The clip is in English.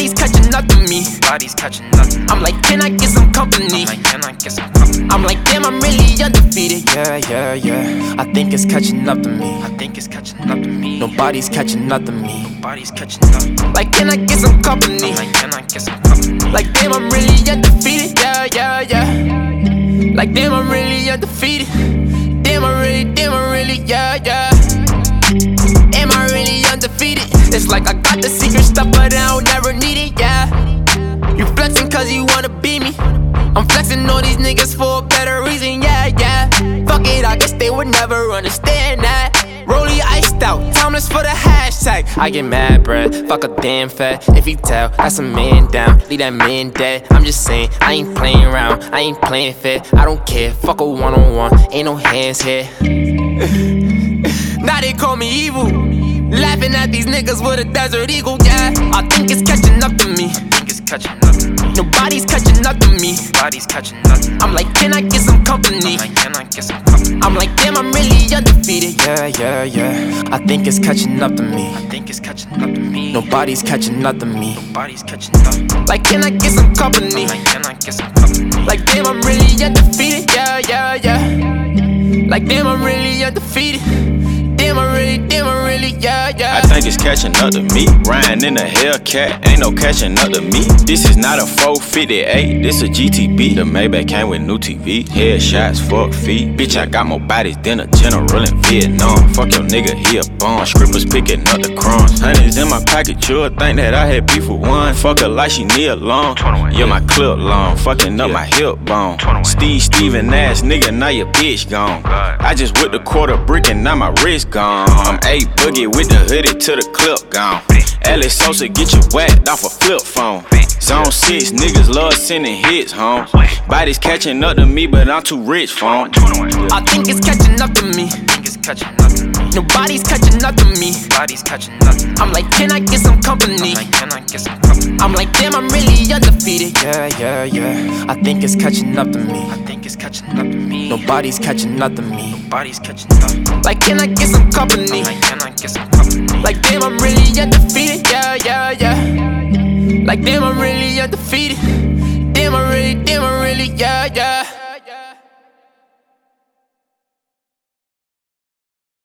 Nobody's catching up to me. Body's catching up to me. I'm like, can I get some company? I'm like, damn, I'm really undefeated. Yeah. I think it's catching up to me. Nobody's catching up to me. Like, can I get some company? Like, damn, I'm really undefeated. Yeah. Like, damn, I'm really undefeated. Damn, I really, yeah. Am I really undefeated? It's like I got the secret stuff, but I don't ever need it, yeah. You flexing cause you wanna be me. I'm flexing on these niggas for a better reason, yeah. Fuck it, I guess they would never understand that. Rollie iced out, timeless for the hashtag. I get mad, bruh, fuck a damn fat. If you tell, that's a man down, leave that man dead. I'm just saying, I ain't playing around, I ain't playing fair. I don't care, fuck a one-on-one, ain't no hands here. Now they call me evil, laughing at these niggas with a desert eagle, yeah. I think it's catching up to me. Nobody's catching up to me. I'm like, can I get some company? I'm like, damn, I'm really undefeated. Yeah. I think it's catching up to me. Nobody's catching up to me. Like, can I get some company? Like, damn, I'm really undefeated. Yeah. Like, damn, I'm really undefeated. Damn, I really, yeah. I think it's catching up to me. Riding in a Hellcat, ain't no catching up to me. This is not a 458, this a GTB. The Maybach came with new TV. Headshots, fuck feet. Bitch, I got more bodies than a general in Vietnam. Fuck your nigga, he a bum. Scrippers picking up the crumbs. Honey's in my pocket, you'll think that I had beef with one. Fuck her like she need a long. Yeah, my clip long, fucking up my hip bone. Steven ass nigga, now your bitch gone. I just whipped a quarter brick and now my wrist gone. I'm A boogie with the hoodie to the clip gone. Alex Sosa get you whacked off a flip phone. Zone 6 niggas love sending hits home. Body's catching up to me, but I'm too rich for 'em. I think it's catching up to me. Nobody's catching up to me. I'm like, can I get some company? I'm like, damn, I'm really undefeated. Yeah. I think it's catching up to me. Nobody's catching up to me. Like, can I get some company? Like, damn, I'm really undefeated. Yeah. Like, damn, I'm really undefeated. Damn, I really, yeah.